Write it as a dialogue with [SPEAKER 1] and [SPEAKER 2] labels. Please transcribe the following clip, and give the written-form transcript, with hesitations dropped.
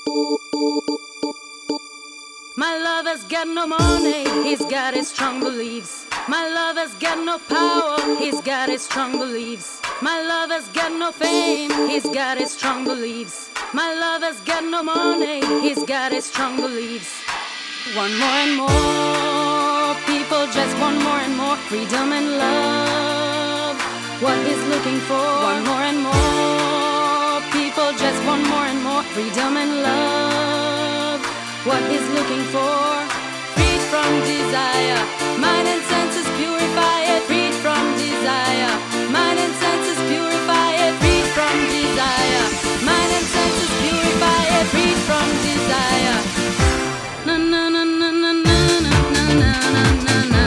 [SPEAKER 1] My lover's got no money, he's got his strong beliefs. My lover's got no power, he's got his strong beliefs. My lover's got no fame, he's got his strong beliefs. My lover's got no money, he's got his strong beliefs. Want more and more, people just want more and more freedom and love. What he's looking for, want more and more, people just want more and more freedom and love. What he's looking for, freed from desire, mind and senses purify it, freed from desire, mind and senses purify it, freed from desire, mind and senses purify it, freed from desire. Na na na na na na na na na na na.